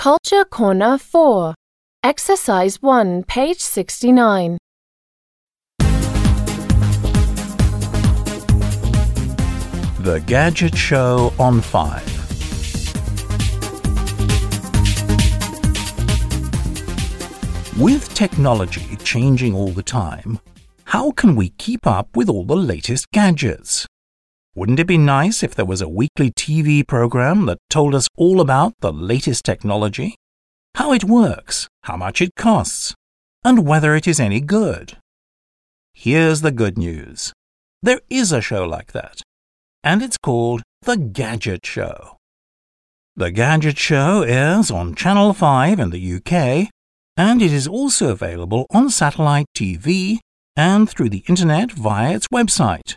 Culture Corner 4, Exercise 1, page 69. The Gadget Show on 5. With technology changing all the time, how can we keep up with all the latest gadgets? Wouldn't it be nice if there was a weekly TV program that told us all about the latest technology, how it works, how much it costs, and whether it is any good? Here's the good news. There is a show like that, and it's called The Gadget Show. The Gadget Show airs on Channel 5 in the UK, and it is also available on satellite TV and through the internet via its website,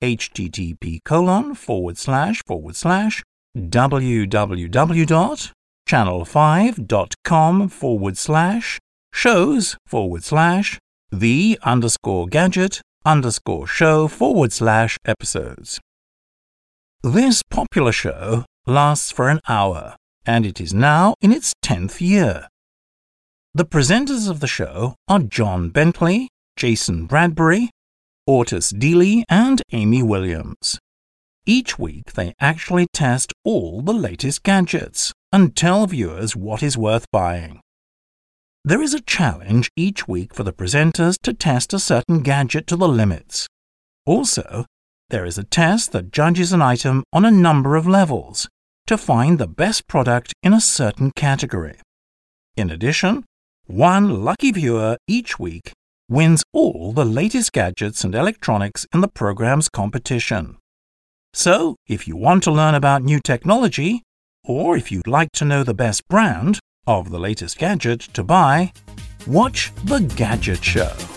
http://channel5.com/shows/the_gadget_show/episodes. This popular show lasts for an hour, and it is now in its 10th year. The presenters of the show are John Bentley, Jason Bradbury, Otis Dealey, and Amy Williams. Each week they actually test all the latest gadgets and tell viewers what is worth buying. There is a challenge each week for the presenters to test a certain gadget to the limits. Also, there is a test that judges an item on a number of levels to find the best product in a certain category. In addition, one lucky viewer each week wins all the latest gadgets and electronics in the program's competition. So, if you want to learn about new technology, or if you'd like to know the best brand of the latest gadget to buy, watch The Gadget Show.